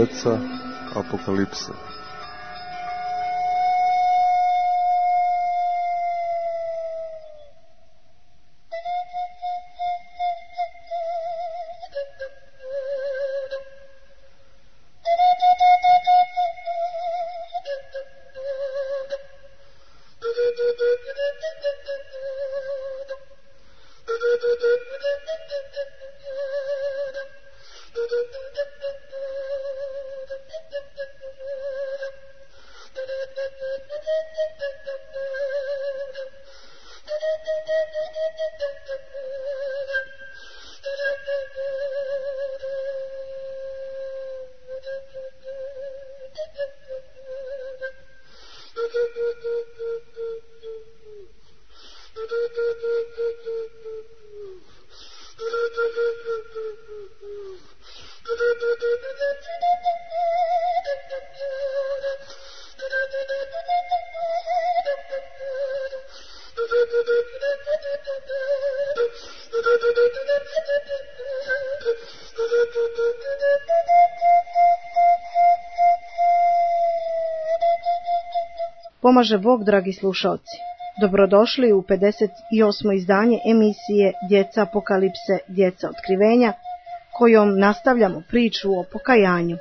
djeca Apokalipse. Pomaže Bog, dragi slušalci. Dobrodošli u 58. izdanje emisije Djeca Apokalipse, Djeca otkrivenja, kojom nastavljamo priču o pokajanju.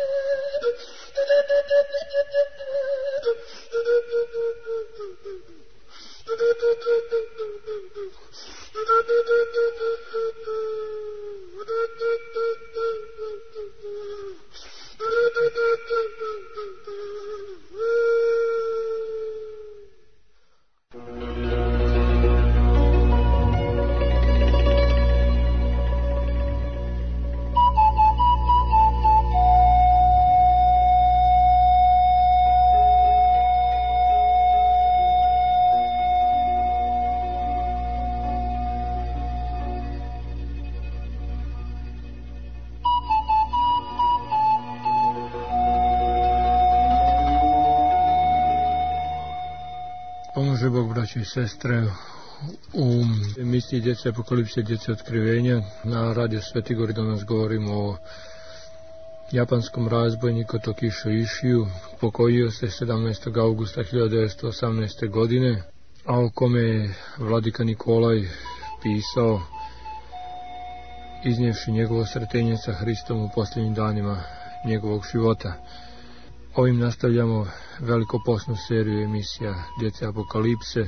Pomože Bog, braći i sestre, u emisiji Djece Apokalipse, Djece otkrivenja na Radio Sveti Gor danas govorimo o japanskom razbojniku Tokisho Ishiju, pokojio se 17. augusta 1918. godine, a o kome je vladika Nikolaj pisao, iznijevši njegovo sretenje sa Hristom u posljednjim danima njegovog života. Ovim nastavljamo velikoposnu seriju emisija Djece Apokalipse.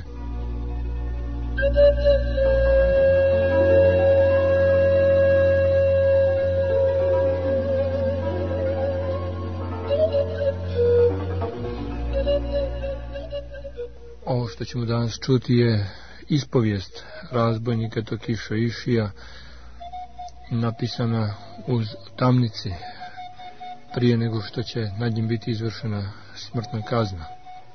Ovo što ćemo danas čuti je ispovijest razbojnika Tokisho Ishija, napisana uz tamnici, prije nego što će nad njim biti izvršena smrtna kazna.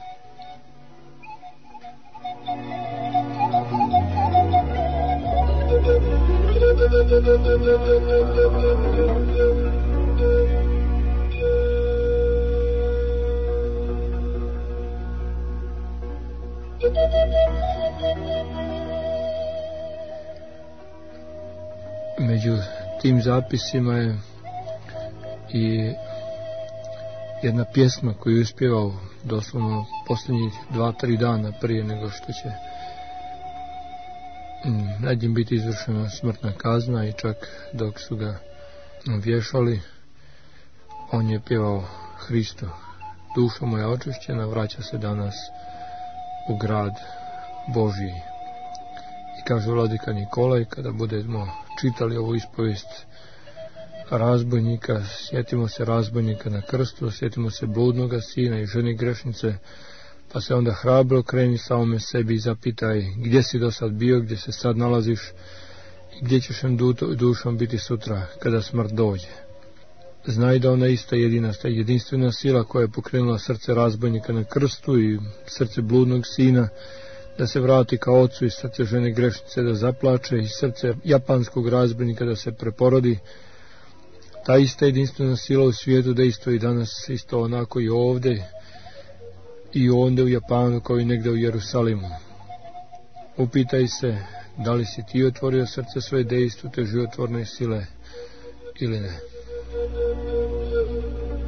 Među tim zapisima je i jedna pjesma koju je uspjevao doslovno posljednjih 2-3 dana prije nego što će nad njim biti izvršena smrtna kazna, i čak dok su ga vješali on je pjevao: Hristo, duša moja očišćena, vraća se danas u grad Božji. I kaže vladika Nikolaj, kada budemo čitali ovu ispovijest razbojnika, sjetimo se razbojnika na krstu, sjetimo se bludnoga sina i žene grešnice, pa se onda hrabro kreni samome sebi i zapitaj gdje si do sad bio, gdje se sad nalaziš i gdje ćeš dušom biti sutra kada smrt dođe. Znaj da ona ista jedinstvena sila koja je pokrenula srce razbojnika na krstu i srce bludnog sina da se vrati kao ocu, i srce žene grešnice da zaplače, i srce japanskog razbojnika da se preporodi. Ta ista jedinstvena sila u svijetu dejstvo i danas isto onako i ovdje, i ondje u Japanu kao i negdje u Jerusalimu. Upitaj se da li si ti otvorio srce svoje dejstvu te životvorne sile ili ne.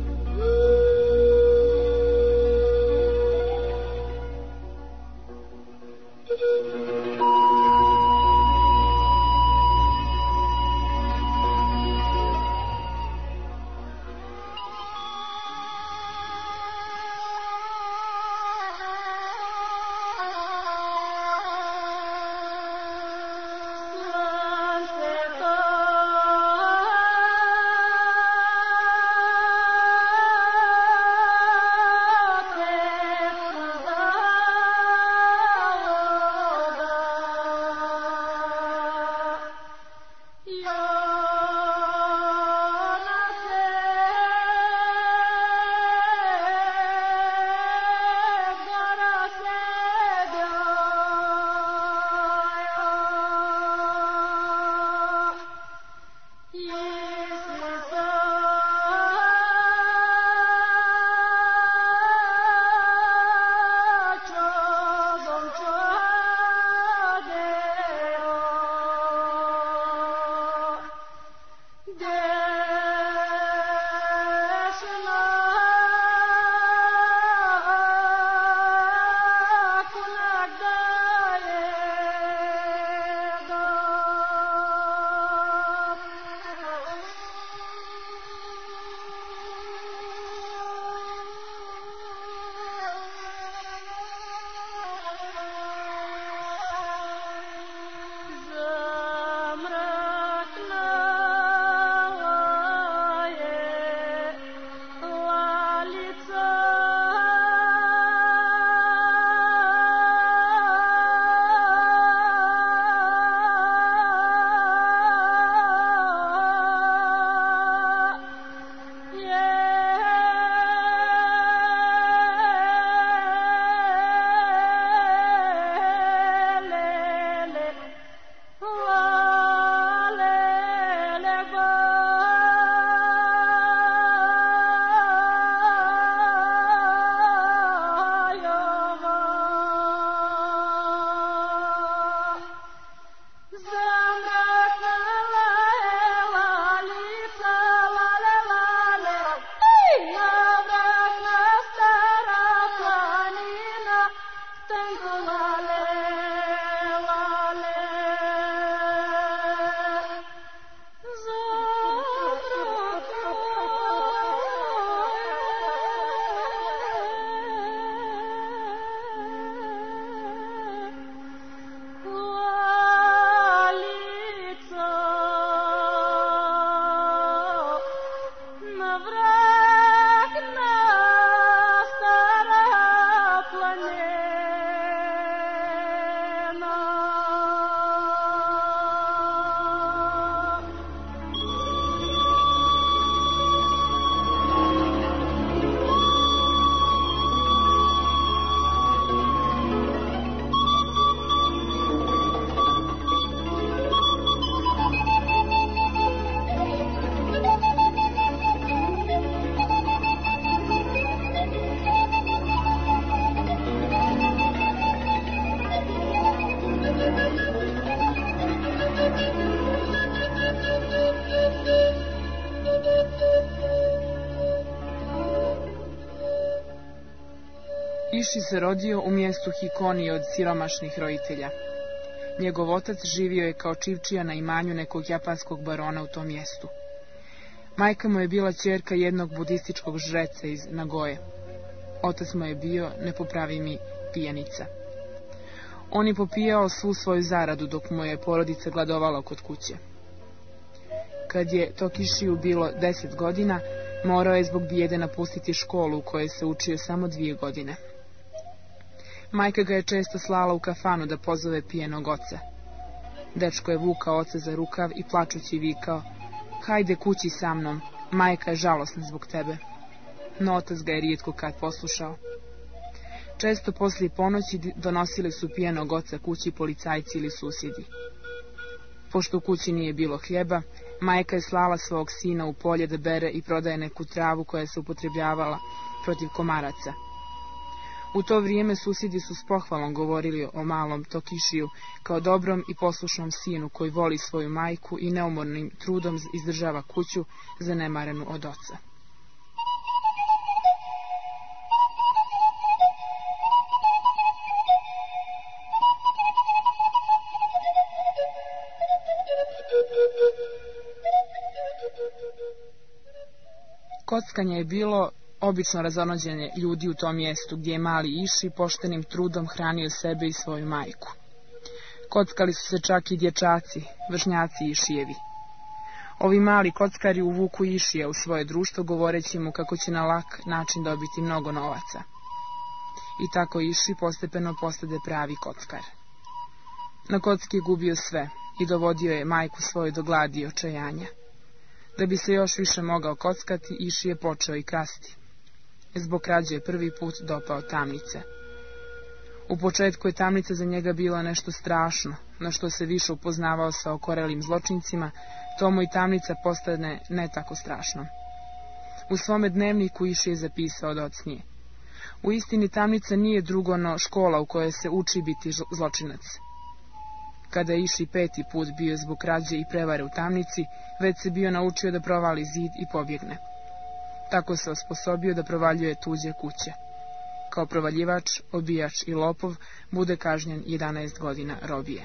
Iši se rodio u mjestu Hikoni od siromašnih roditelja. Njegov otac živio je kao čivčija na imanju nekog japanskog barona u tom mjestu. Majka mu je bila ćerka jednog budističkog žreca iz Nagoje. Otac mu je bio nepopravimi pijanica. On je popijao svu svoju zaradu dok mu je porodica gladovala kod kuće. Kad je Tokishiju bilo 10 godina, morao je zbog bijede napustiti školu u kojoj se učio samo 2 godine. Majka ga je često slala u kafanu da pozove pijenog oca. Dečko je vukao oca za rukav i plačući vikao: "Hajde kući sa mnom, majka je žalosna zbog tebe." No otac ga je rijetko kad poslušao. Često poslije ponoći donosili su pijenog oca kući policajci ili susjedi. Pošto u kući nije bilo hljeba, majka je slala svog sina u polje da bere i prodaje neku travu koja se upotrebljavala protiv komaraca. U to vrijeme susjedi su s pohvalom govorili o malom Tokishiju kao dobrom i poslušnom sinu koji voli svoju majku i neumornim trudom izdržava kuću zanemarenu od oca. Kockanje je bilo obično razonođenje ljudi u tom mjestu gdje je mali Iši poštenim trudom hranio sebe i svoju majku. Kockali su se čak i dječaci, vršnjaci Išijevi. Ovi mali kockari uvuku Išija u svoje društvo govoreći mu kako će na lak način dobiti mnogo novaca. I tako Iši postepeno postade pravi kockar. Na kocki je gubio sve i dovodio je majku svoju do gladi i očajanja. Da bi se još više mogao kockati, Iši je počeo i krasti. Zbog krađe je prvi put dopao tamnice. U početku je tamnica za njega bila nešto strašno, na što se više upoznavao sa okorelim zločincima, to mu i tamnica postane ne tako strašno. U svome dnevniku Iši je zapisao docnije: "U istini tamnica nije drugo no škola u kojoj se uči biti zločinac." Kada je Iši 5. put bio zbog krađe i prevare u tamnici, već se bio naučio da provali zid i pobjegne. Tako se osposobio da provaljuje tuđe kuće. Kao provaljivač, obijač i lopov bude kažnjen 11 godina robije.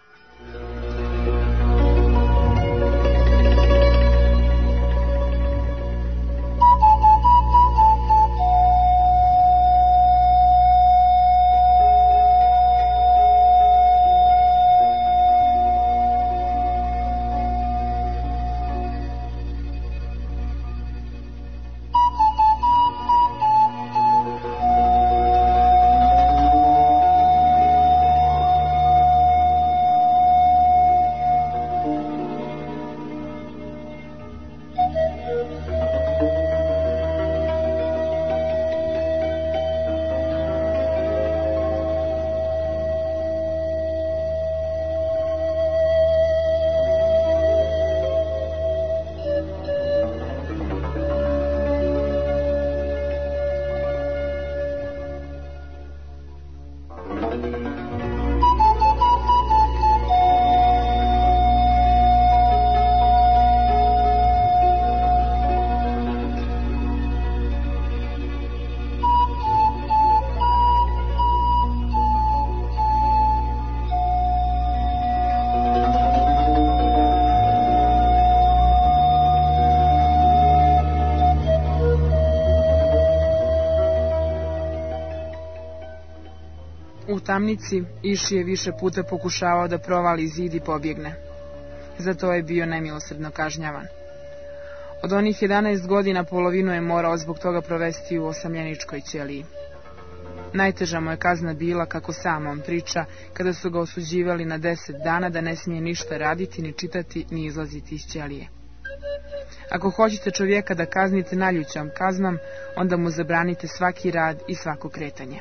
U tamnici Iši je više puta pokušavao da provali zid i pobjegne. Zato je bio nemilosrdno kažnjavan. Od onih 11 godina polovinu je morao zbog toga provesti u osamljeničkoj ćeliji. Najteža mu je kazna bila, kako sam on priča, kada su ga osuđivali na 10 dana da ne smije ništa raditi, ni čitati, ni izlaziti iz ćelije. Ako hoćete čovjeka da kaznite naljućom kaznom, onda mu zabranite svaki rad i svako kretanje.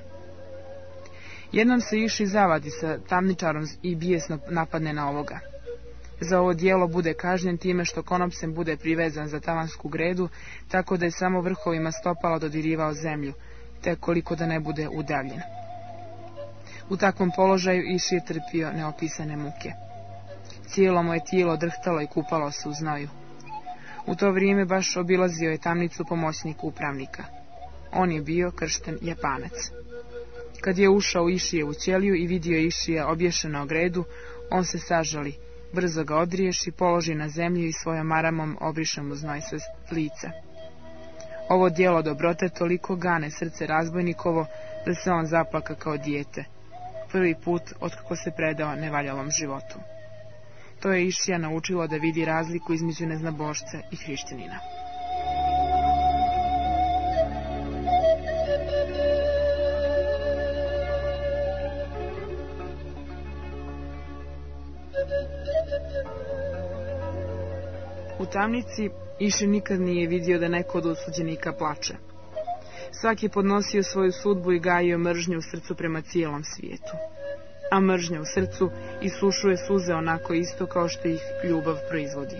Jednom se Iši zavadi sa tamničarom i bijesno napadne na ovoga. Za ovo djelo bude kažnjen time što konopcem bude privezan za tavansku gredu, tako da je samo vrhovima stopala dodirivao zemlju, te koliko da ne bude udavljen. U takvom položaju Iši je trpio neopisane muke. Cijelo mu je tijelo drhtalo i kupalo se u znoju. U to vrijeme baš obilazio je tamnicu pomoćnik upravnika. On je bio kršten Japanac. Kad je ušao Išije u ćeliju i vidio Išija obješena o gredu, on se sažali, brzo ga odriješi, položi na zemlju i svojom maramom obriše mu znoj sa lica. Ovo djelo dobrote toliko gane srce razbojnikovo da se on zaplaka kao dijete, prvi put otkako se predao nevaljalom životu. To je Išija naučilo da vidi razliku između neznabošca i hrišćanina. U tamnici Iši nikad nije vidio da neko od osuđenika plače. Svaki je podnosio svoju sudbu i gajio mržnju u srcu prema cijelom svijetu. A mržnja u srcu isušuje suze onako isto kao što ih ljubav proizvodi.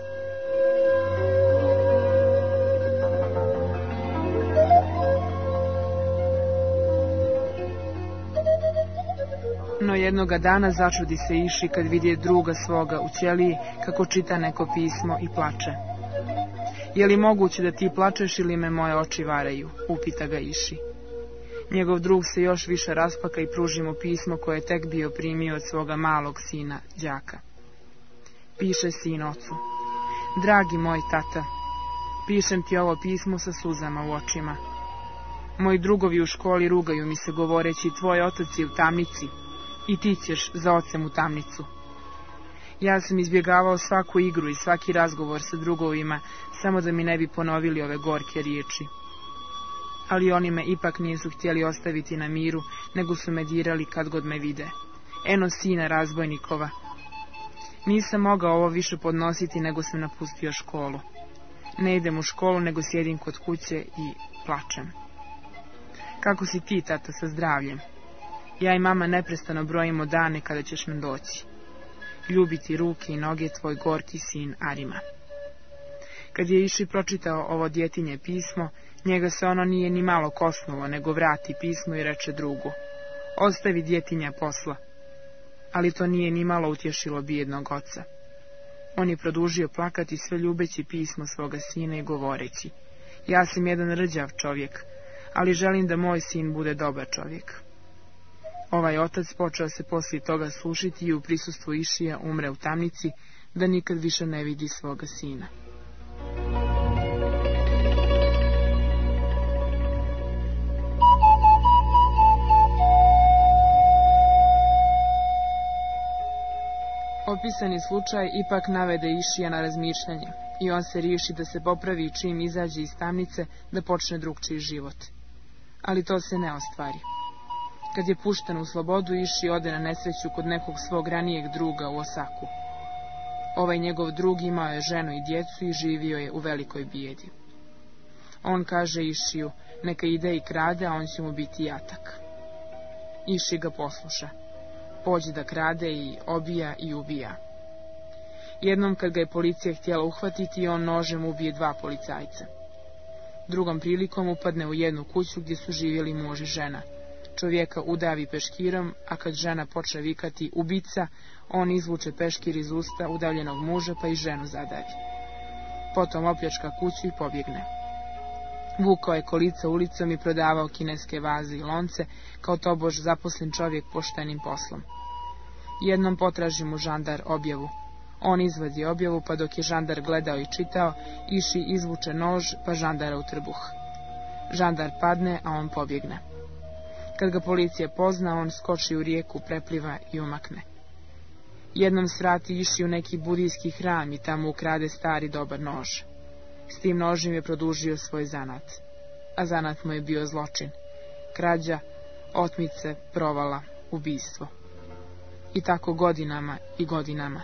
No jednoga dana začudi se Iši kad vidje druga svoga u ćeliji kako čita neko pismo i plače. Je li moguće da ti plačeš ili me moje oči varaju? Upita ga Iši. Njegov drug se još više rasplaka i pruži mu pismo koje je tek bio primio od svoga malog sina, đaka. Piše sin ocu: dragi moj tata, pišem ti ovo pismo sa suzama u očima. Moji drugovi u školi rugaju mi se govoreći: tvoj otac je u tamnici i ti ćeš za ocem u tamnicu. Ja sam izbjegavao svaku igru i svaki razgovor sa drugovima, samo da mi ne bi ponovili ove gorke riječi. Ali oni me ipak nisu htjeli ostaviti na miru, nego su me dirali kad god me vide. Eno sina razbojnikova. Nisam mogao ovo više podnositi, nego sam napustio školu. Ne idem u školu, nego sjedim kod kuće i plačem. Kako si ti, tata, sa zdravljem? Ja i mama neprestano brojimo dane kada ćeš nam doći. Ljubiti ruke i noge tvoj gorki sin Arima. Kad je Iši pročitao ovo djetinje pismo, njega se ono nije ni malo kosnulo, nego vrati pismo i reče drugu: ostavi djetinja posla. Ali to nije ni malo utješilo bijednog oca. On je produžio plakati sve ljubeći pismo svoga sina i govoreći: ja sam jedan rđav čovjek, ali želim da moj sin bude dobar čovjek. Ovaj otac počeo se poslije toga sušiti i u prisustvu Išija umre u tamnici, da nikad više ne vidi svoga sina. Opisani slučaj ipak navede Išija na razmišljanje i on se riješi da se popravi čim izađe iz tamnice, da počne drugčiji život. Ali to se ne ostvari. Kad je pušten u slobodu, Iši ode na nesreću kod nekog svog ranijeg druga u Osaku. Ovaj njegov drug imao je ženu i djecu i živio je u velikoj bijedi. On kaže Išiju: neka ide i krade, a on će mu biti jatak. Iši ga posluša. Pođe da krade i obija i ubija. Jednom kad ga je policija htjela uhvatiti, on nožem ubije 2 policajca. Drugom prilikom upadne u jednu kuću gdje su živjeli muž i žena. Čovjeka udavi peškirom, a kad žena počne vikati ubica, on izvuče peškir iz usta udavljenog muža pa i ženu zadavi. Potom opljačka kuću i pobjegne. Vukao je kolica ulicom i prodavao kineske vaze i lonce, kao tobož zaposlen čovjek poštenim poslom. Jednom potraži mu žandar objavu. On izvadi objavu, pa dok je žandar gledao i čitao, Iši izvuče nož pa žandara u trbuh. Žandar padne, a on pobjegne. Kad ga policija pozna, on skoči u rijeku, prepliva i umakne. Jednom svrati Iši u neki budijski hram i tamo ukrade stari dobar nož. S tim nožem je produžio svoj zanat. A zanat mu je bio zločin. Krađa, otmice, provala, ubistvo. I tako godinama i godinama.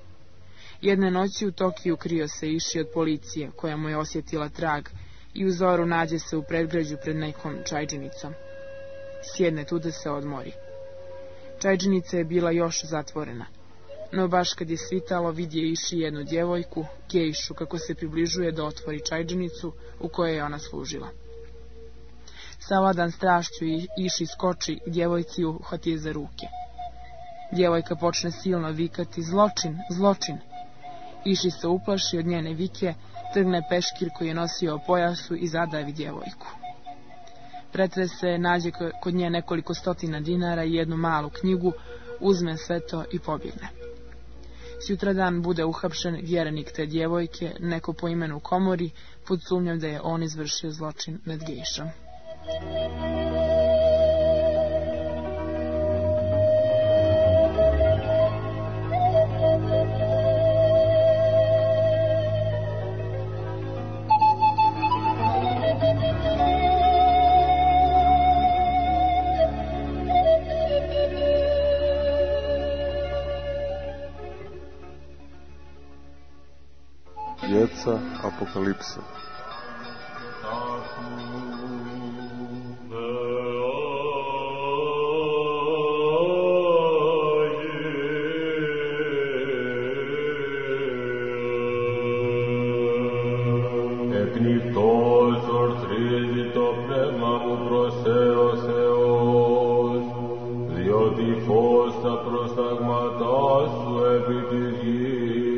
Jedne noći u Tokiju krio se Iši od policije, koja mu je osjetila trag, i u zoru nađe se u predgrađu pred nekom čajđinicom. Sjedne tu da se odmori. Čajđinica je bila još zatvorena, no baš kad je svitalo vidje Iši jednu djevojku, gejšu, kako se približuje da otvori čajđinicu u kojoj je ona služila. Savladan strašću Iši skoči i djevojci uhvati je za ruke. Djevojka počne silno vikati: zločin, zločin. Iši se uplaši od njene vike, trgne peškir koji je nosio o pojasu i zadavi djevojku. pretrese, nađe kod nje nekoliko stotina dinara i jednu malu knjigu, uzme sve to i pobjegne. Sutradan bude uhapšen vjerenik te djevojke, neko po imenu Komori, pod sumnjom da je on izvršio zločin nad gejšom. Djeca apokalipse. Εκνιχτός ορθρίζει το πνεύμα μου προς Θεός Θεός, διότι φως τα προστάγματά σου επί της γης.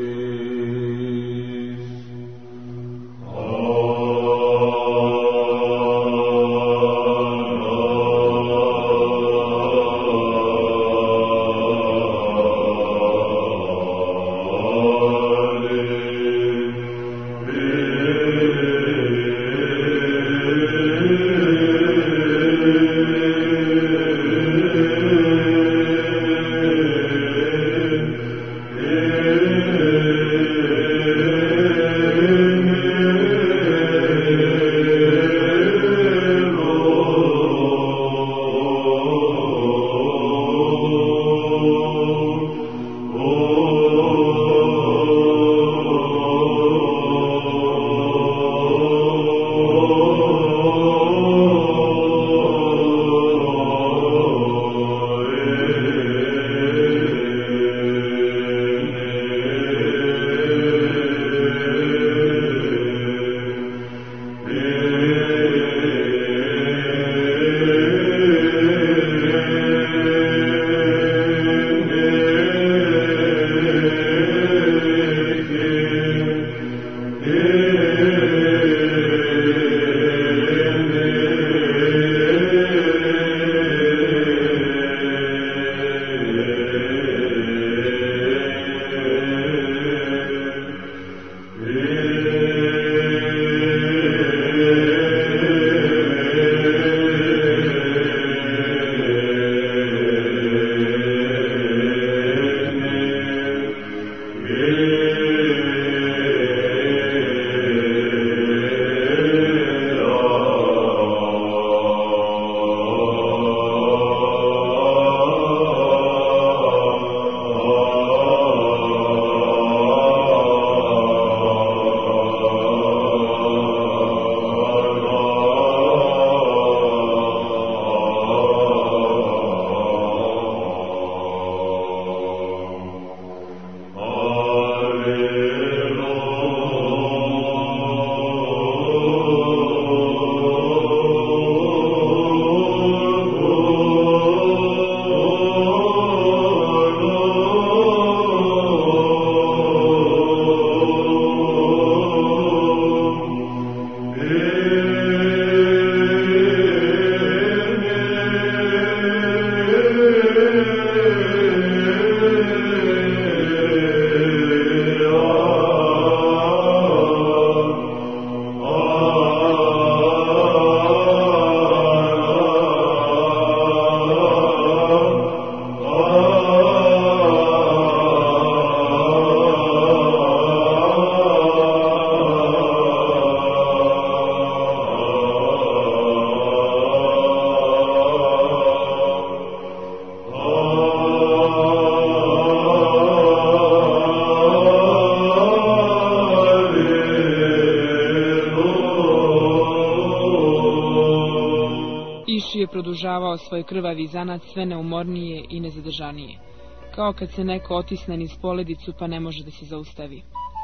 je produžavao svoj krvavi zanat sve neumornije i nezadržanije, kao kad se neko otisne niz poledicu pa ne može da se zaustavi.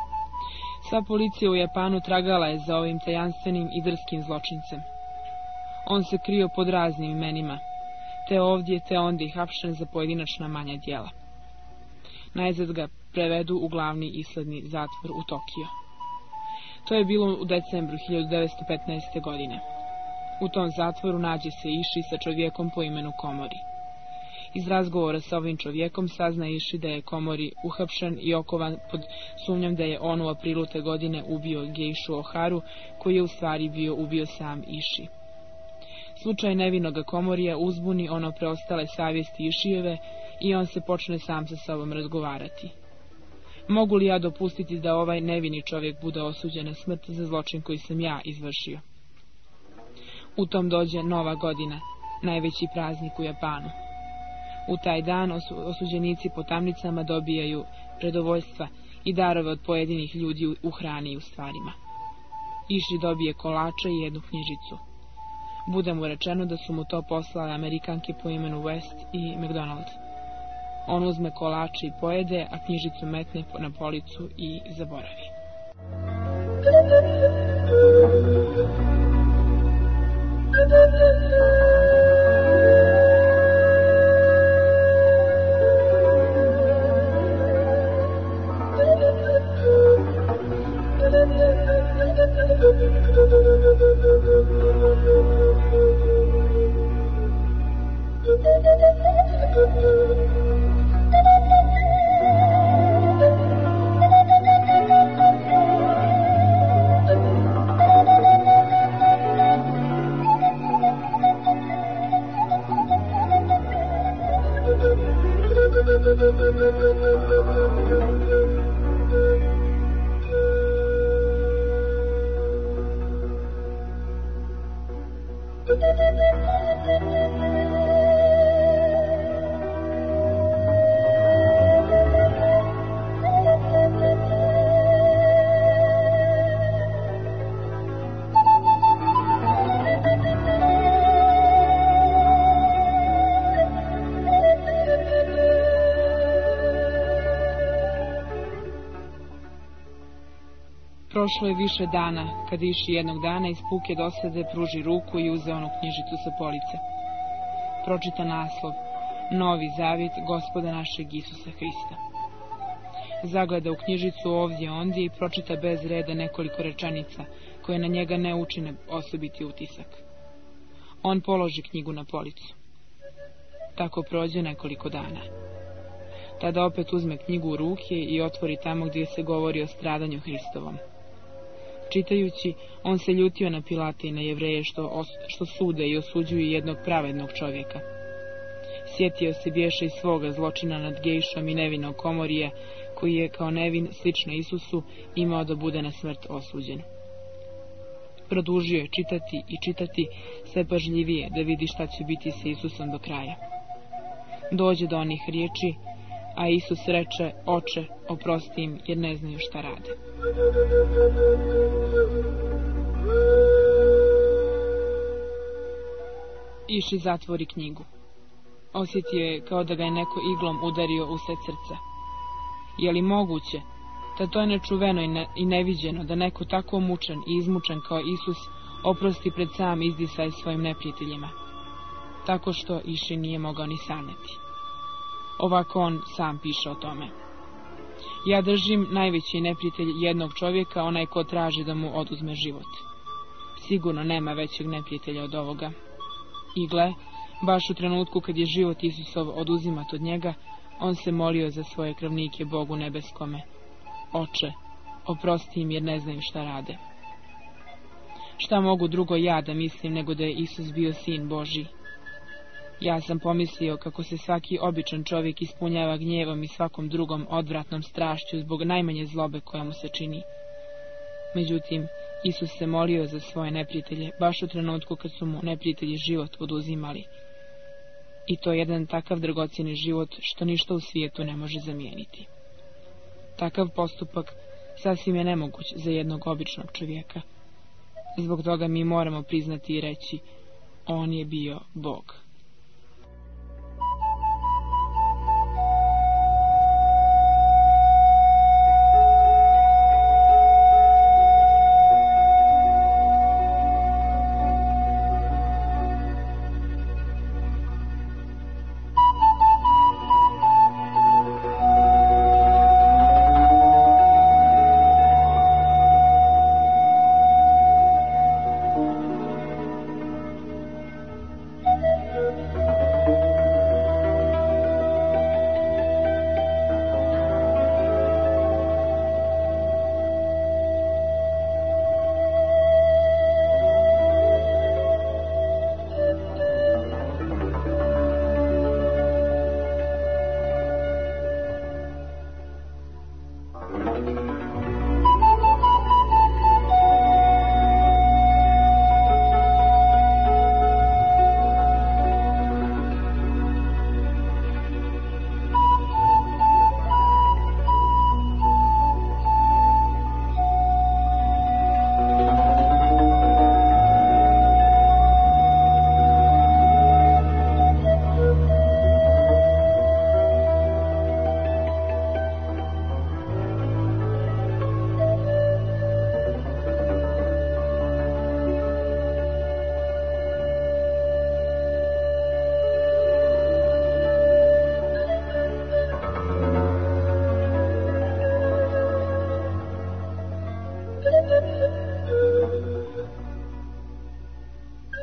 Sva policija u Japanu tragala je za ovim tajanstvenim i drskim zločincem. On se krio pod raznim imenima, te ovdje, te ondje hapšen za pojedinačna manja djela. Najzad ga prevedu u glavni isledni zatvor u Tokio. To je bilo u decembru 1915. godine. U tom zatvoru nađe se Iši sa čovjekom po imenu Komori. Iz razgovora sa ovim čovjekom sazna Iši da je Komori uhapšen i okovan pod sumnjom da je on u aprilu te godine ubio gejšu Oharu, koji je u stvari ubio sam Iši. Slučaj nevinoga Komorija uzbuni ono preostale savjesti Išijeve i on se počne sam sa sobom razgovarati. Mogu li ja dopustiti da ovaj nevini čovjek bude osuđen na smrt za zločin koji sam ja izvršio? U tom dođe Nova godina, najveći praznik u Japanu. U taj dan osuđenici po tamnicama dobijaju predovoljstva i darove od pojedinih ljudi u hrani i u stvarima. Iši dobije kolače i jednu knjižicu. Bude mu rečeno da su mu to poslale Amerikanke po imenu West i McDonald. On uzme kolače i pojede, a knjižicu metne na policu i zaboravi. Prošlo je više dana, kad Iši jednog dana iz puke dosade pruži ruku i uze onu knjižicu sa police. Pročita naslov: Novi zavjet Gospoda našeg Isusa Hrista. Zagleda u knjižicu ovdje ondje i pročita bez reda nekoliko rečenica, koje na njega ne učine osobiti utisak. On položi knjigu na policu. Tako prođe nekoliko dana. Tada opet uzme knjigu u ruke i otvori tamo gdje se govori o stradanju Hristovom. Čitajući, on se ljutio na Pilata i na Jevreje što sude i osuđuju jednog pravednog čovjeka. Sjetio se bješe i svoga zločina nad gejšom i nevinog Komorija, koji je kao nevin, slično Isusu, imao da bude na smrt osuđen. Produžio je čitati i čitati, sve pažljivije da vidi šta će biti sa Isusom do kraja. Dođe do onih riječi: a Isus reče: Oče, oprosti im, jer ne znaju šta rade. Iši zatvori knjigu. Osjetio je kao da ga je neko iglom udario usred srca. Je li moguće da to je nečuveno i neviđeno da neko tako mučan i izmučen kao Isus oprosti pred sam izdisaj svojim neprijateljima? Tako što Iši nije mogao ni sanjati. Ovako on sam piše o tome: ja držim najveći neprijatelj jednog čovjeka, onaj ko traži da mu oduzme život. Sigurno nema većeg neprijatelja od ovoga. I gle, baš u trenutku kad je život Isusov oduzimat od njega, on se molio za svoje krvnike Bogu nebeskome: Oče, oprosti im, jer ne znaju šta rade. Šta mogu drugo ja da mislim nego da je Isus bio sin Božji? Ja sam pomislio kako se svaki običan čovjek ispunjava gnjevom i svakom drugom odvratnom strašću zbog najmanje zlobe koja mu se čini. Međutim, Isus se molio za svoje neprijatelje baš u trenutku kad su mu neprijatelji život oduzimali. I to je jedan takav dragocjeni život što ništa u svijetu ne može zamijeniti. Takav postupak sasvim je nemoguć za jednog običnog čovjeka. Zbog toga mi moramo priznati i reći: on je bio Bog.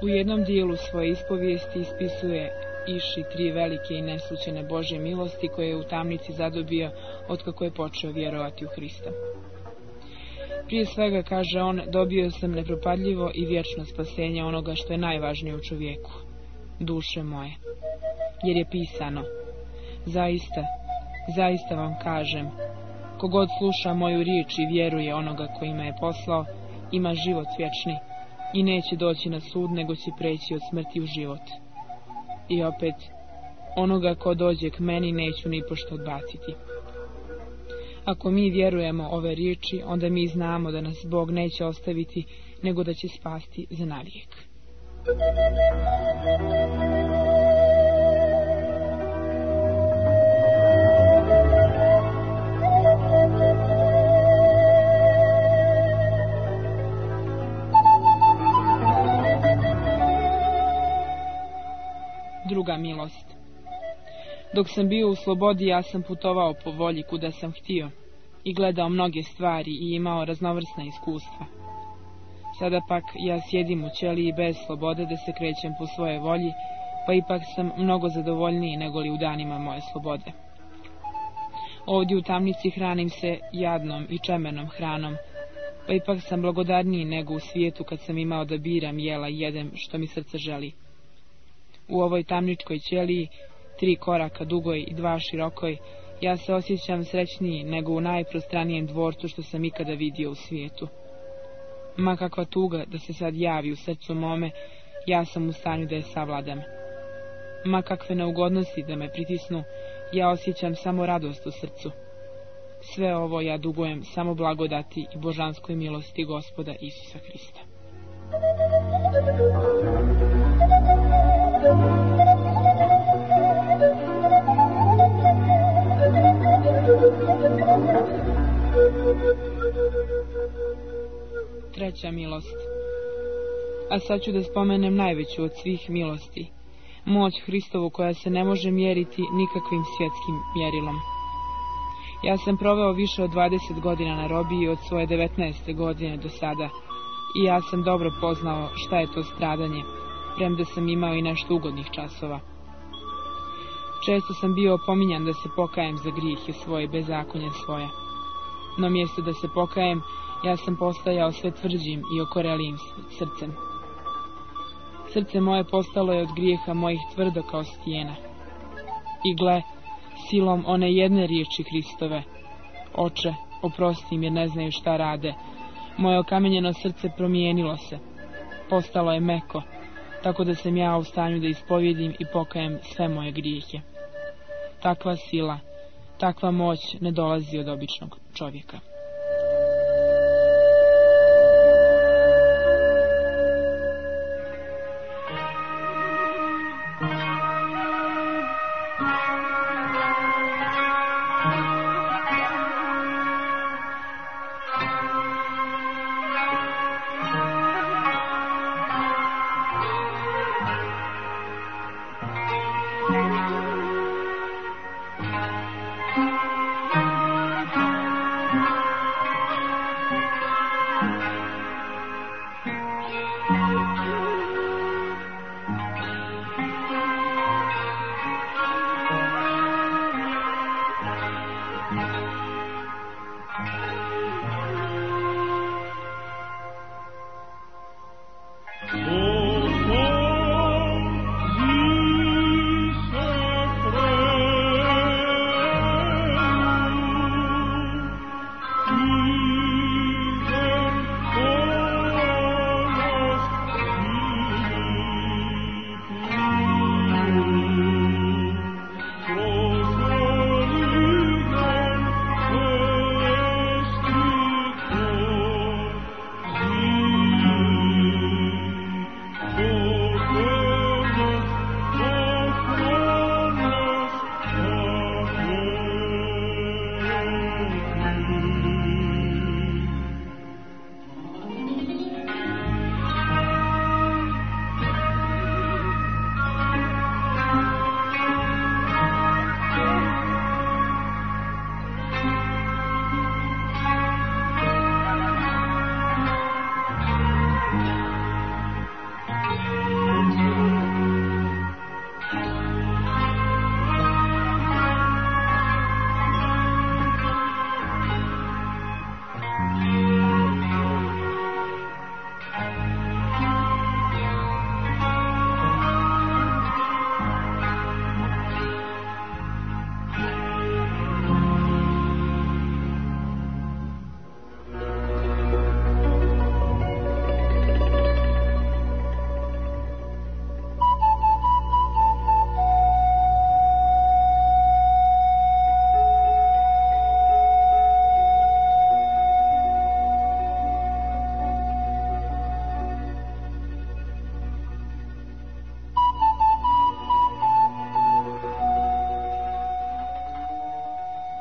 jednom dijelu svoje ispovijesti ispisuje Iši 3 velike i neslućene Božje milosti koje je u tamnici zadobio otkako je počeo vjerovati u Hrista. Prije svega, kaže on, dobio sam nepropadljivo i vječno spasenje onoga što je najvažnije u čovjeku, duše moje. Jer je pisano: zaista, zaista vam kažem, kogod sluša moju riječ i vjeruje onoga koji me je poslao, ima život vječni i neće doći na sud, nego će preći od smrti u život. I opet, onoga ko dođe k meni neću nipošto odbaciti. Ako mi vjerujemo ove riječi, onda mi znamo da nas Bog neće ostaviti, nego da će spasti za navijek. Druga milost. Dok sam bio u slobodi, ja sam putovao po volji kuda sam htio i gledao mnoge stvari i imao raznovrsna iskustva. Sada pak ja sjedim u ćeliji bez slobode da se krećem po svoje volji, pa ipak sam mnogo zadovoljniji nego li u danima moje slobode. Ovdje u tamnici hranim se jadnom i čemernom hranom, pa ipak sam blagodarniji nego u svijetu kad sam imao da biram jela i jedem što mi srce želi. U ovoj tamničkoj ćeliji, 3 koraka dugoj i 2 širokoj, ja se osjećam srećniji nego u najprostranijem dvorcu što sam ikada vidio u svijetu. Ma kakva tuga da se sad javi u srcu mome, ja sam u stanju da je savladam. Ma kakve neugodnosti da me pritisnu, ja osjećam samo radost u srcu. Sve ovo ja dugujem samo blagodati i božanskoj milosti Gospoda Isusa Hrista. Treća milost. A sad ću da spomenem najveću od svih milosti, moć Hristovu koja se ne može mjeriti nikakvim svjetskim mjerilom. Ja sam proveo više od 20 godina na robiji od svoje 19. godine do sada i ja sam dobro poznao šta je to stradanje, premda sam imao i nešto ugodnih časova. Često sam bio opominjan da se pokajem za grijehe svoje i bezakonje svoje. No mjesto da se pokajem, ja sam postajao sve tvrđim i okorelijim srcem. Srce moje postalo je od grijeha mojih tvrdo kao stijena. I gle, silom one jedne riječi Hristove: Oče, oprosti im jer ne znaju šta rade. Moje okamenjeno srce promijenilo se. Postalo je meko, tako da sam ja u stanju da ispovjedim i pokajem sve moje grijehe. Takva sila, takva moć ne dolazi od običnog čovjeka.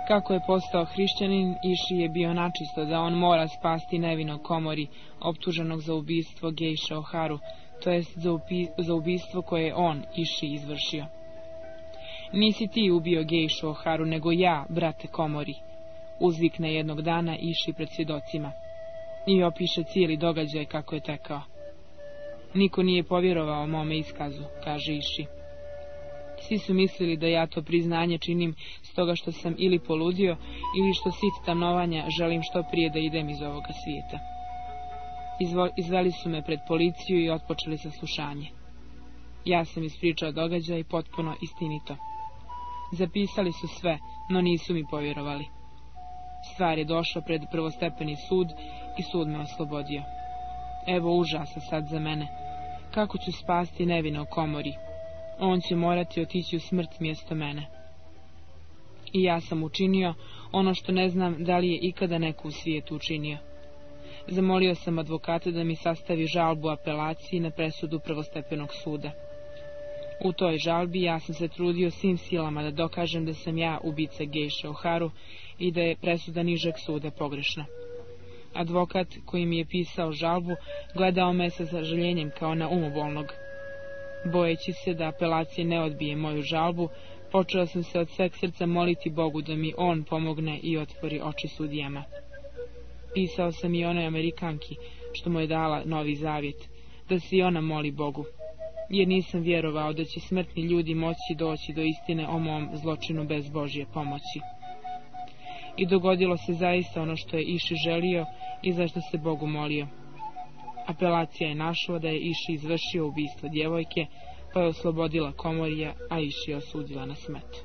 Kako je postao hrišćanin, Iši je bio načisto da on mora spasti nevinog Komori, optuženog za ubistvo Gejše Oharu, to jest za ubistvo koje je on, Iši, izvršio. Nisi ti ubio Gejšu Oharu, nego ja, brate Komori, uzvikne jednog dana Iši pred svjedocima i opiše cijeli događaj kako je tekao. Niko nije povjerovao mome iskazu, kaže Iši. Svi su mislili da ja to priznanje činim stoga što sam ili poludio ili što sit tamnovanja želim što prije da idem iz ovoga svijeta. Izveli su me pred policiju i otpočeli saslušanje. Ja sam ispričao događaj potpuno istinito. Zapisali su sve, no nisu mi povjerovali. Stvar je došla pred prvostepeni sud i sud me oslobodio. Evo užasa sad za mene. Kako ću spasti nevinog Komori? On će morati otići u smrt mjesto mene. I ja sam učinio ono što ne znam da li je ikada neko u svijetu učinio. Zamolio sam advokata da mi sastavi žalbu apelaciji na presudu prvostepenog suda. U toj žalbi ja sam se trudio svim silama da dokažem da sam ja ubica Gejše Oharu i da je presuda nižeg suda pogrešna. Advokat koji mi je pisao žalbu gledao me sa zažaljenjem kao na umobolnog. Bojeći se da apelacija ne odbije moju žalbu, počeo sam se od sveg srca moliti Bogu da mi on pomogne i otvori oči sudijama. Pisao sam i onoj Amerikanki, što mu je dala Novi Zavjet, da se i ona moli Bogu, jer nisam vjerovao da će smrtni ljudi moći doći do istine o mom zločinu bez Božje pomoći. I dogodilo se zaista ono što je Iši želio i za što se Bogu molio. Apelacija je našla da je Iši izvršio ubistvo djevojke, pa je oslobodila Komorija, a Iši je osudila na smrt.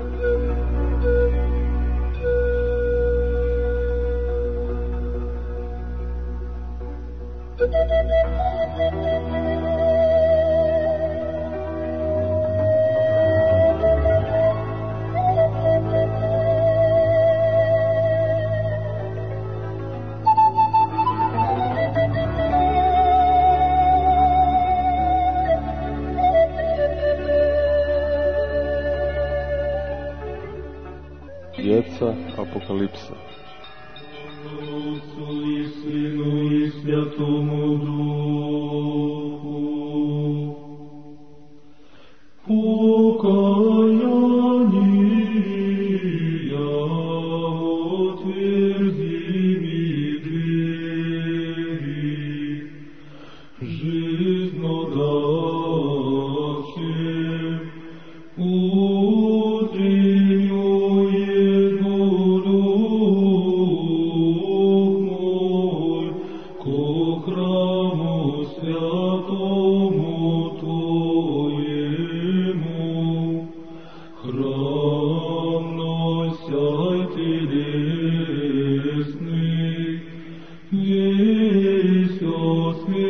Djeca Apokalipse.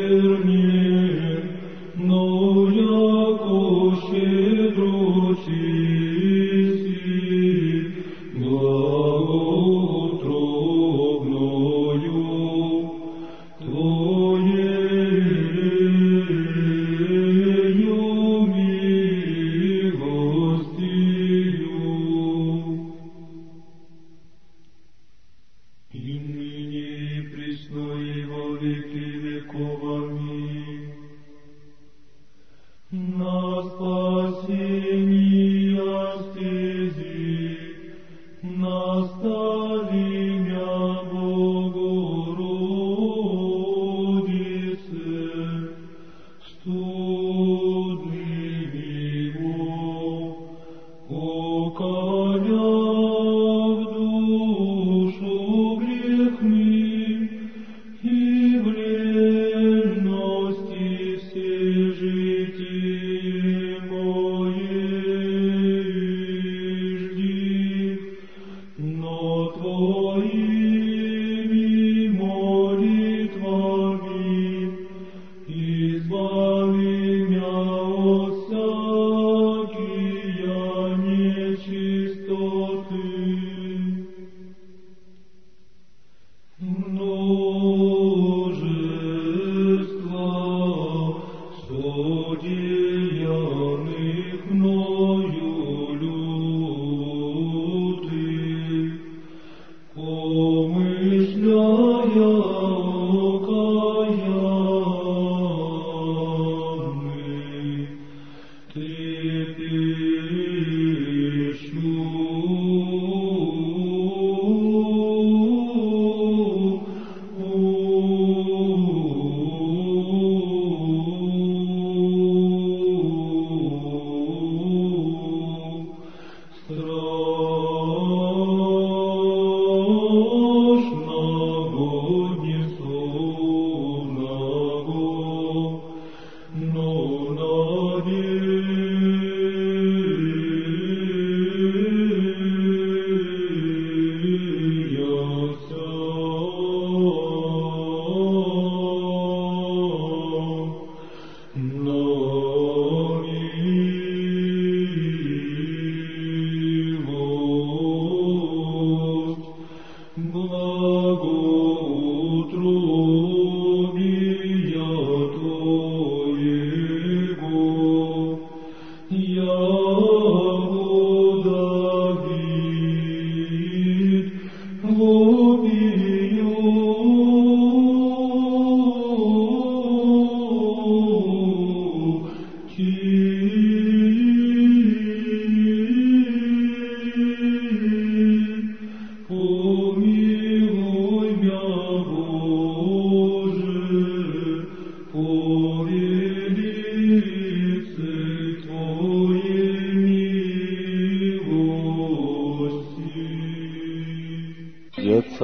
Щедро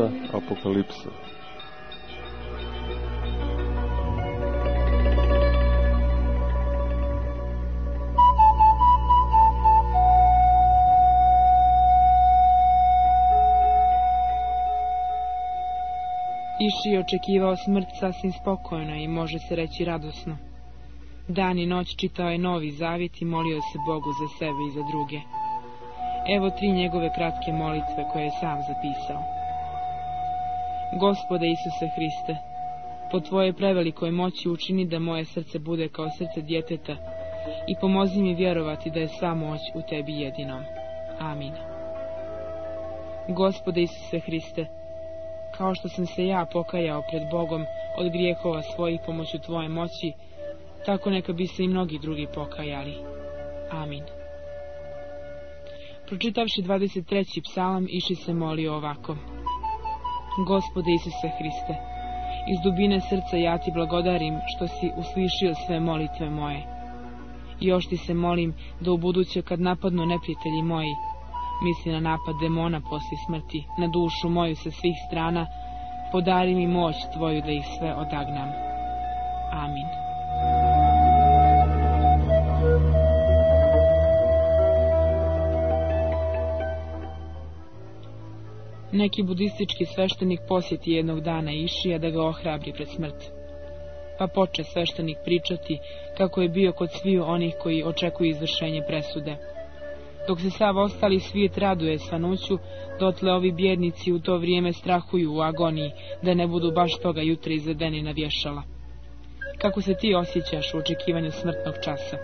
knjiga Apokalipsa. Iši je očekivao smrt sasvim spokojno i može se reći radosno. Dan i noć čitao je Novi Zavjet i molio se Bogu za sebe i za druge. Evo 3 njegove kratke molitve koje je sam zapisao. Gospode Isuse Hriste, po Tvojoj prevelikoj moći učini da moje srce bude kao srce djeteta i pomozi mi vjerovati da je sva moć u Tebi jedinom. Amin. Gospode Isuse Hriste, kao što sam se ja pokajao pred Bogom od grijehova svojih pomoću Tvoje moći, tako neka bi se i mnogi drugi pokajali. Amin. Pročitavši 23. psalam, Iši se molio ovako. Gospode Isuse Hriste, iz dubine srca ja Ti blagodarim što si uslišio sve molitve moje. Još Ti se molim da ubuduće kad napadnu neprijatelji moji, misli na napad demona poslije smrti, na dušu moju sa svih strana, podari mi moć Tvoju da ih sve odagnam. Amin. Neki budistički sveštenik posjeti jednog dana Išija da ga ohrabri pred smrt. Pa poče sveštenik pričati kako je bio kod sviju onih koji očekuju izvršenje presude. Dok se sav ostali svijet raduje svanuću, dotle ovi bjednici u to vrijeme strahuju u agoniji da ne budu baš toga jutra izvedeni na vješala. Kako se ti osjećaš u očekivanju smrtnog časa?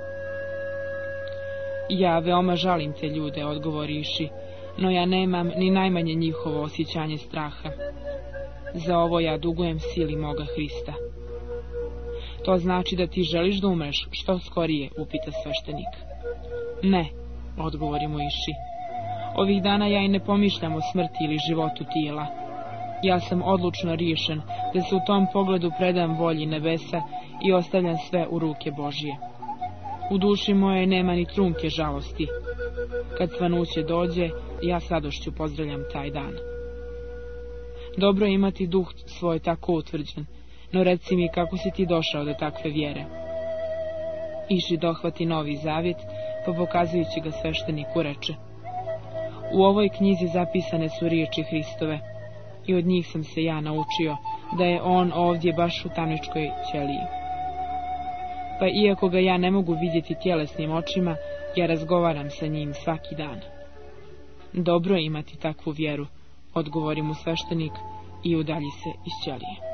Ja veoma žalim te ljude, odgovori Iši, no ja nemam ni najmanje njihovo osjećanje straha. Za ovo ja dugujem sili moga Hrista. To znači da ti želiš da umreš što skorije, upita sveštenik. Ne, odgovori mu Iši. Ovih dana ja i ne pomišljam o smrti ili životu tijela. Ja sam odlučno riješen da se u tom pogledu predam volji nebesa i ostavljam sve u ruke Božje. U duši moje nema ni trunke žalosti. Kad svanuće dođe, ja s radošću pozdravljam taj dan. Dobro je imati duh svoj tako utvrđen, no reci mi kako si ti došao do takve vjere. Iši dohvati Novi Zavjet, pa pokazujući ga svešteniku reče. U ovoj knjizi zapisane su riječi Hristove i od njih sam se ja naučio da je on ovdje baš u tamničkoj ćeliji. Pa iako ga ja ne mogu vidjeti tjelesnim očima, ja razgovaram sa njim svaki dan. Dobro je imati takvu vjeru, odgovori mu sveštenik i udalji se iz ćelije.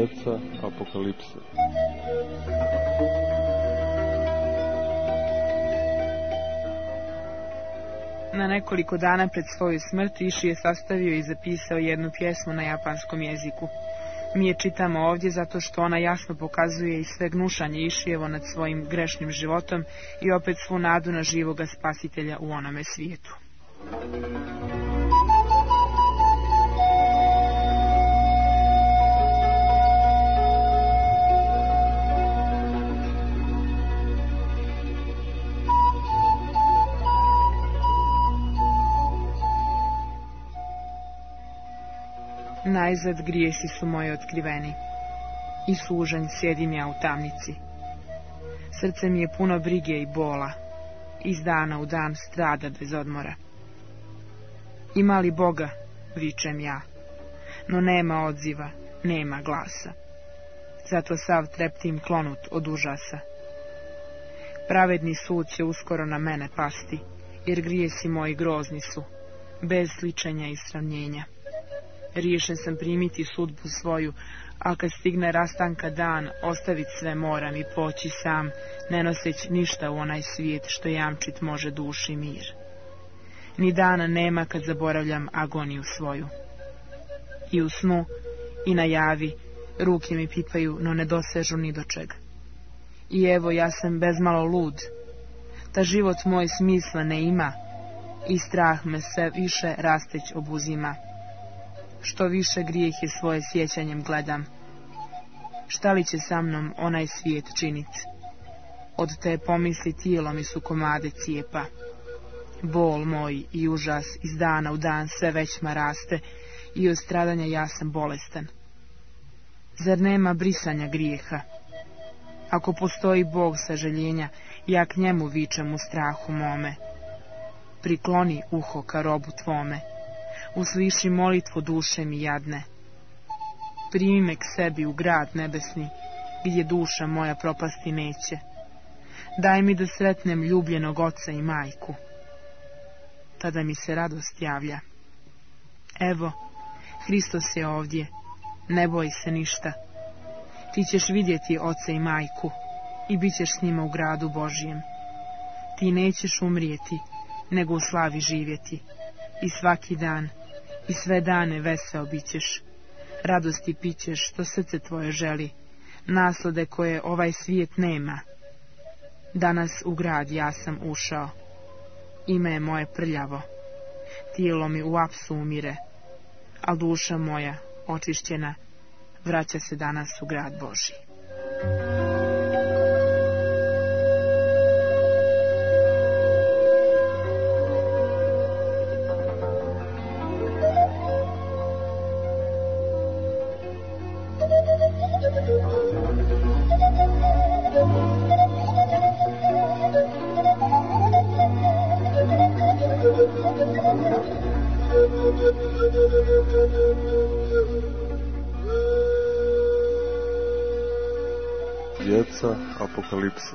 Djeca apokalipse. Na nekoliko dana pred svoju smrt Iši je sastavio i zapisao jednu pjesmu na japanskom jeziku. Mi je čitamo ovdje zato što ona jasno pokazuje i sve gnušanje Išijevo nad svojim grešnim životom i opet svu nadu na živoga spasitelja u onome svijetu. Najzad grijesi su moji otkriveni i sužanj sjedim ja u tamnici. Srce mi je puno brige i bola, iz dana u dan strada bez odmora. Ima li Boga, vičem ja, no nema odziva, nema glasa. Zato sav treptim klonut od užasa. Pravedni sud će uskoro na mene pasti, jer grijesi moji grozni su, bez sličenja i sravnjenja. Riješen sam primiti sudbu svoju, a kad stigne rastanka dan, ostavit sve moram i poći sam, ne noseć ništa u onaj svijet što jamčit može duši mir. Ni dana nema kad zaboravljam agoniju svoju. I u snu, i na javi, ruke mi pipaju, no ne dosežu ni do čega. I evo ja sam bezmalo lud, ta život moj smisla ne ima, i strah me sve više rasteć obuzima. Što više grijeh je svoje sjećanjem gledam. Šta li će sa mnom onaj svijet činit? Od te pomisli tijelo mi su komade cijepa. Bol moj i užas iz dana u dan sve većma raste i od stradanja ja sam bolestan. Zar nema brisanja grijeha? Ako postoji Bog sažaljenja, ja k njemu vičem u strahu mome. Prikloni uho ka robu tvome. Usliši molitvu duše mi jadne. Primi me k sebi u grad nebesni, gdje duša moja propasti neće. Daj mi da sretnem ljubljenog oca i majku. Tada mi se radost javlja. Evo, Hristos je ovdje, ne boj se ništa. Ti ćeš vidjeti oca i majku i bit ćeš s njima u gradu Božjem. Ti nećeš umrijeti, nego u slavi živjeti. I svaki dan, i sve dane veseo bićeš. Radosti pićeš što srce tvoje želi, naslade koje ovaj svijet nema. Danas u grad ja sam ušao, ime je moje prljavo, tijelo mi u apsu umire, a duša moja, očišćena, vraća se danas u grad Božji. Djeca apokalipse.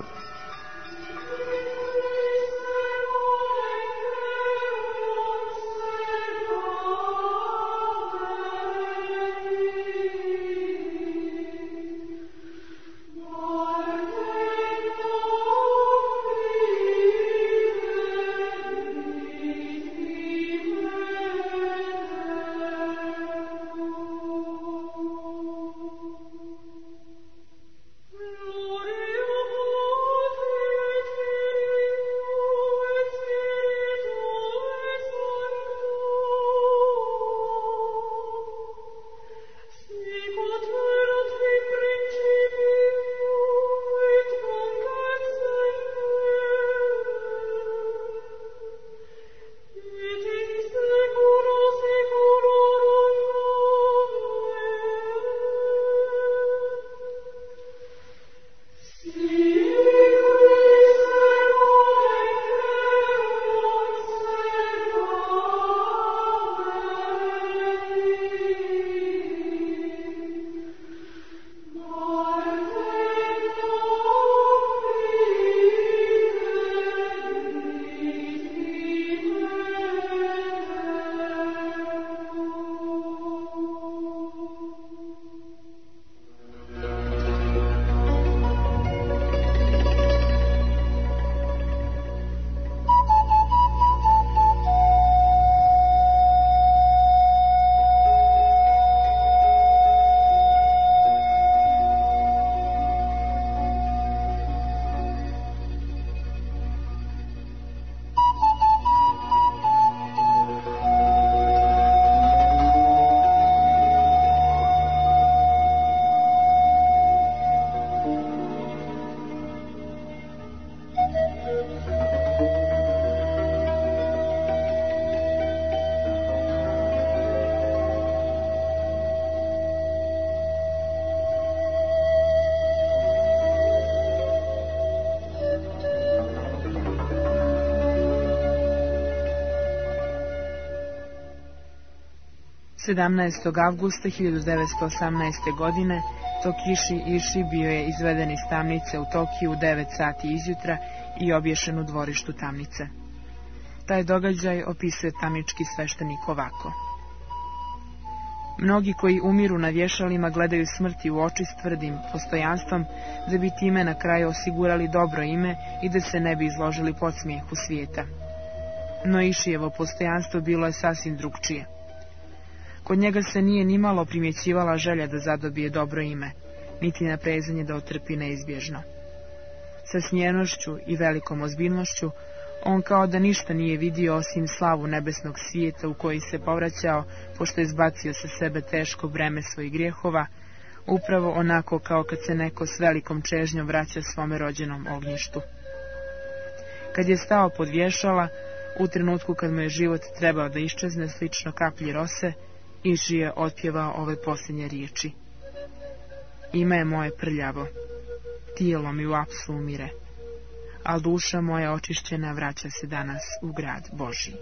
17. avgusta 1918. godine Tokiši Iši bio je izveden iz tamnice u Tokiju u 9 sati izjutra i obješen u dvorištu tamnice. Taj događaj opisuje tamnički sveštenik ovako. Mnogi koji umiru na vješalima gledaju smrti u oči s tvrdim postojanstvom, da bi time na kraju osigurali dobro ime i da se ne bi izložili podsmijehu svijeta. No Išijevo postojanstvo bilo je sasvim drugčije. Kod njega se nije nimalo primjećivala želja da zadobije dobro ime, niti naprezanje da otrpi neizbježno. Sa smjernošću i velikom ozbiljnošću, on kao da ništa nije vidio osim slavu nebesnog svijeta u koji se povraćao, pošto je zbacio sa sebe teško breme svojih grijehova, upravo onako kao kad se neko s velikom čežnjom vraća svome rođenom ognjištu. Kad je stao pod vješala, u trenutku kad mu je život trebao da iščezne slično kaplji rose, Iši je otpjevao ove posljednje riječi. Ime je moje prljavo, tijelo mi u apsu umire, a duša moja očišćena vraća se danas u grad Božji.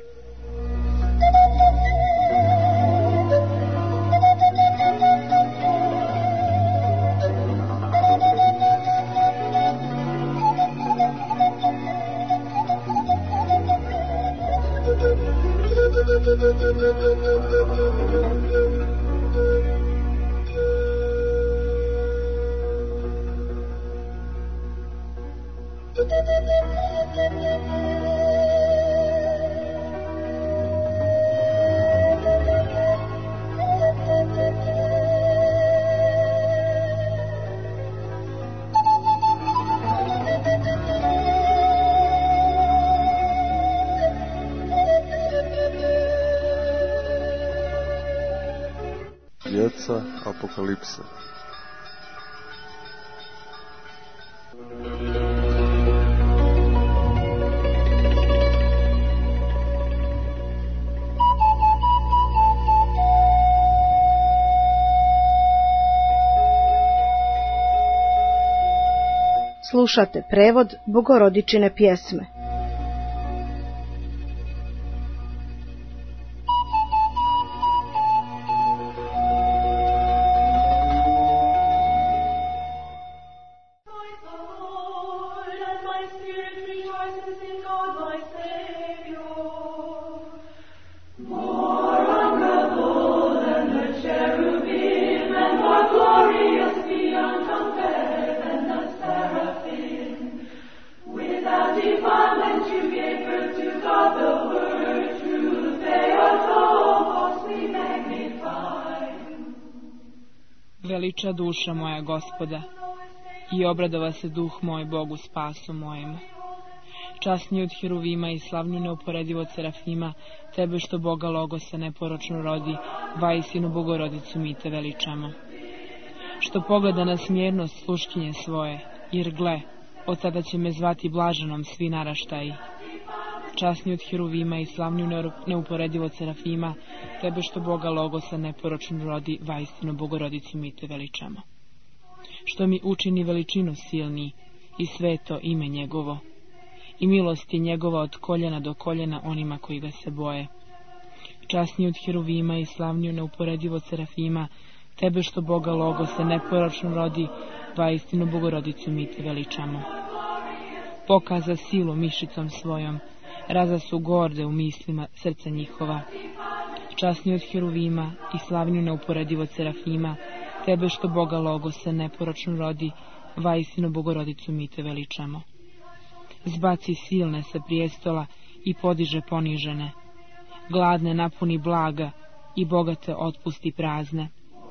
Djeca apokalipse. Slušate prevod Bogorodičine pjesme. Veliča duša moja Gospoda, i obradova se duh moj Bogu spasu mojemu. Časniji od Heruvima i slavnju neuporedivo od Serafima, tebe što Boga Logosa neporočno rodi, vajsinu Bogorodicu mi te veličamo. Što pogleda na smjernost sluškinje svoje, jer gle, od tada će me zvati blaženom svi naraštaji. Časniji od Heruvima i slavnju neuporedivo od Serafima, tebe što Boga Logosa neporočno rodi, vajstinu Bogorodicu mi te veličamo. Što mi učini veličinu silni i sveto ime njegovo, i milost je njegova od koljena do koljena onima koji ga se boje. Časniji od Heruvima i slavnju neuporedivo od Serafima, tebe što Boga Logosa neporočno rodi, vajstinu Bogorodicu mi te veličamo. Pokaza silu mišicom svojom, raza su gorde u mislima srca njihova. Časniji od Heruvima i slavnju neuporedivo od Serafima, tebe što Boga Logosa neporočno rodi, vajstinu Bogorodicu mi te veličamo. Zbaci silne sa prijestola i podiže ponižene, gladne napuni blaga i bogate otpusti prazne.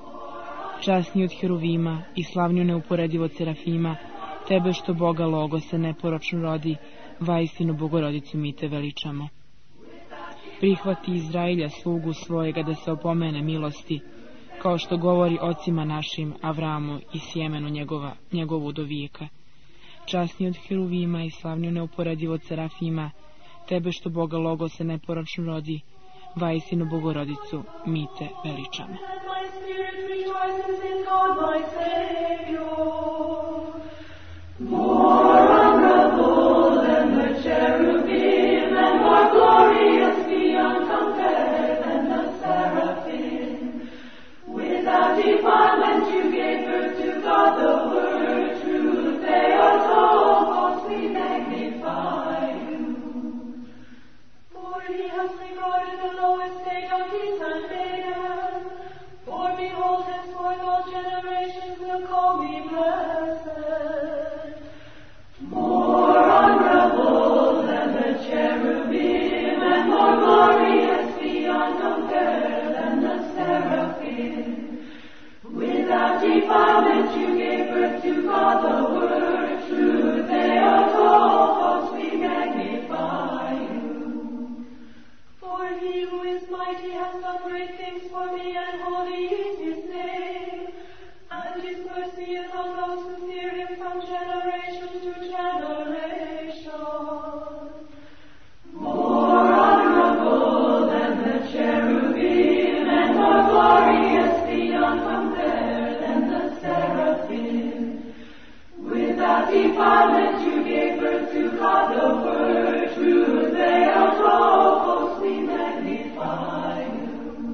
Časniji od Heruvima i slavnju neuporedivo od Serafima, tebe što Boga Logosa neporočno rodi, vajstinu Bogorodicu mi te veličamo. Prihvati Izrailja slugu svojega da se opomene milosti, kao što govori ocima našim Avramu i sjemenu njegovu do vijeka. Časniji od Heruvima i slavnju neuporedivo od Serafima, tebe što Boga Logosa neporočno rodi, vajstinu Bogorodicu mi te veličamo. Cherubim and more glorious beyond compare than the seraphim. has regarded the low estate of his handmaiden. For behold, henceforth all generations will call me blessed. More honorable than the cherubim, and more glorious beyond compare than the seraphim. Without defilement you gave birth to God the Word, truth they adore, false we magnify you. For he who is mighty has done great things for me, and holy is his name. And his mercy is on those who fear him from generation to generation. More honorable than the cherubim, and more glorious beyond compare than the seraphim. Without defilement you gave birth to God the Word, truth they adore, false we magnify you.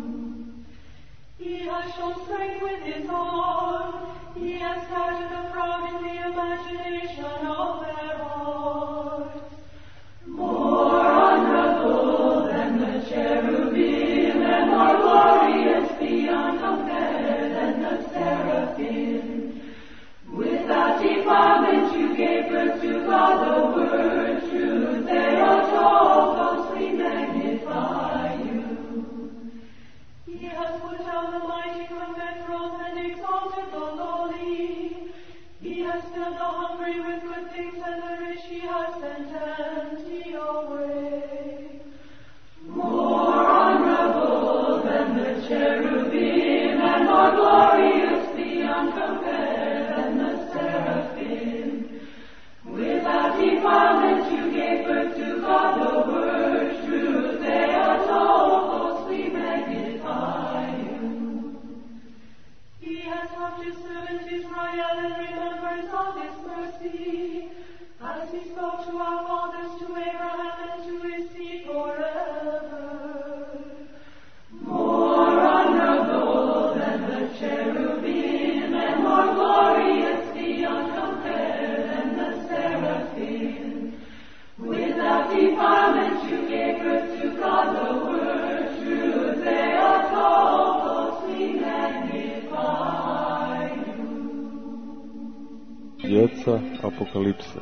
He has shown strength with his arm, he has scattered the proud in the imagination of their hearts. More honorable than the cherubim, and more glorious beyond compare than the seraphim. Without defilement you gave birth to God the Word, truth they adore, false we magnify you. He has put down the mighty from their thrones and exalted the lowly. He has filled the hungry with good things, and the rich he has sent empty away. More honorable than the cherubim, and more glorious beyond compare than the seraphim. Without defilement you gave birth to God the Word, truth they adore, false we magnify you. He has loved his servant Israel in remembrance of his mercy, as he spoke to our fathers, to Abraham and to his seed forever. More honorable than the cherubim, and more glorious beyond compare than the seraphim. Without defilement you gave birth to God the Word, truth they adore, false we magnify you. Djeca Apokalipse.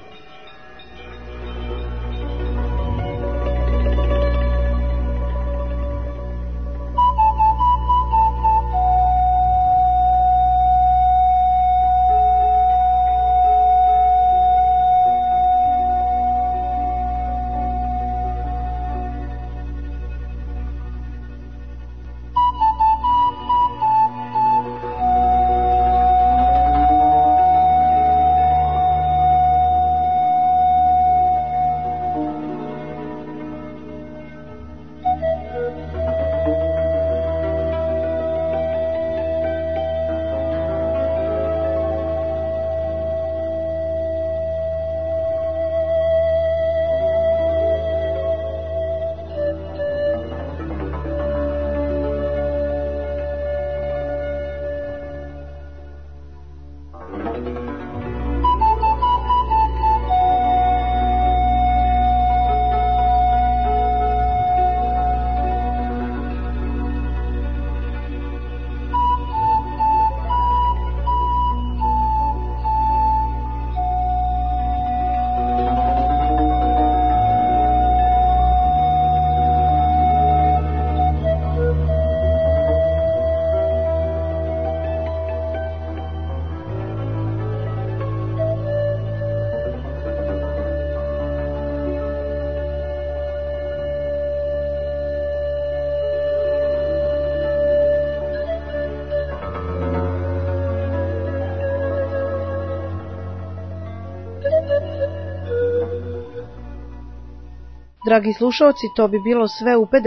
Dragi slušalci, to bi bilo sve u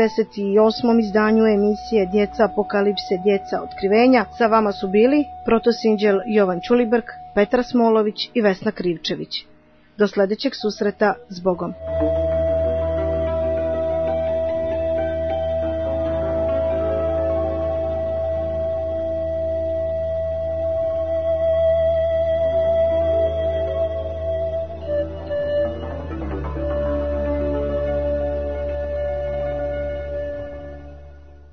58. izdanju emisije Djeca Apokalipse, Djeca otkrivenja. Sa vama su bili protosinđel Jovan Čulibrk, Petra Smolović i Vesna Krivčević. Do sljedećeg susreta, s Bogom.